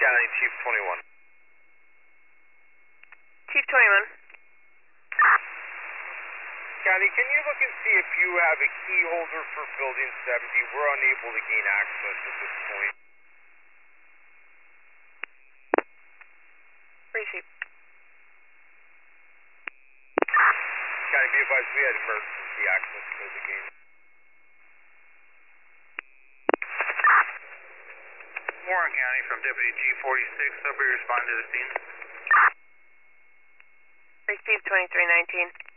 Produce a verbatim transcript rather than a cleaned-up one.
County, Chief twenty-one. Chief twenty-one. County, can you look and see if you have a key holder for Building seventy? We're unable to gain access at this point. Receive. County, be advised we had emergency access to the game. Warren County from Deputy G forty-six, somebody respond to the scene. Receive twenty-three nineteen.